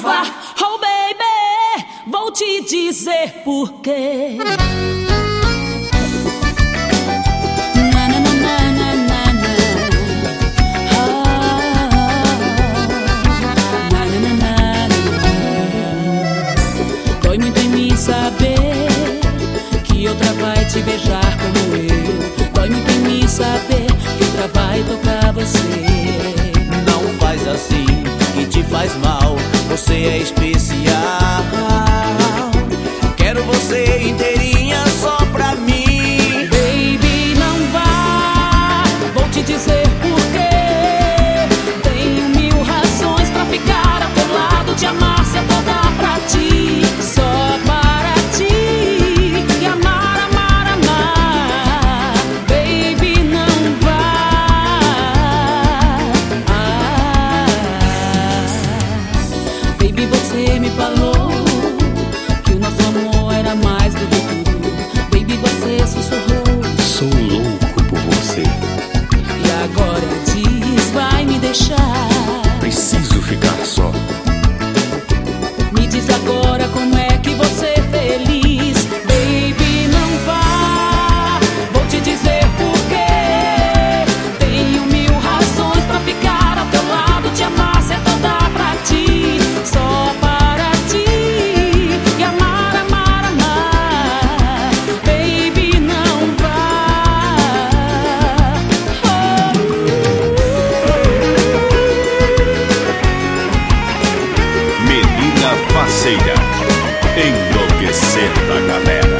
vá. Oh baby, vou te dizer porquê. Dói muito em mim saber que outra vai te beijar como eu. Dói muito em mim saber que outra vai tocar você. Não faz assim, que te faz mal. Você é especial. Quero você inteirinha só pra mim. Baby, não vá, vou te dizer porquê. Tenho 1000 razões pra ficar ao teu lado, te amar, ser toda pra ti, só para ti, e amar, amar, amar. Baby, não vá. Baby, você me falou que o nosso amor era mais do que tudo. Baby, você sussurrou: sou louco por você. E agora diz, vai me deixar? Preciso ficar só. Me diz agora como é que você é feliz. Baby, não vá, vou te dizer porquê. Tenho 1000 razões pra ficar ao teu lado, te amar, ser toda pra ti, só para ti, e amar, amar, amar. Baby, não vá. Menina faceira, enlouquecendo a galera.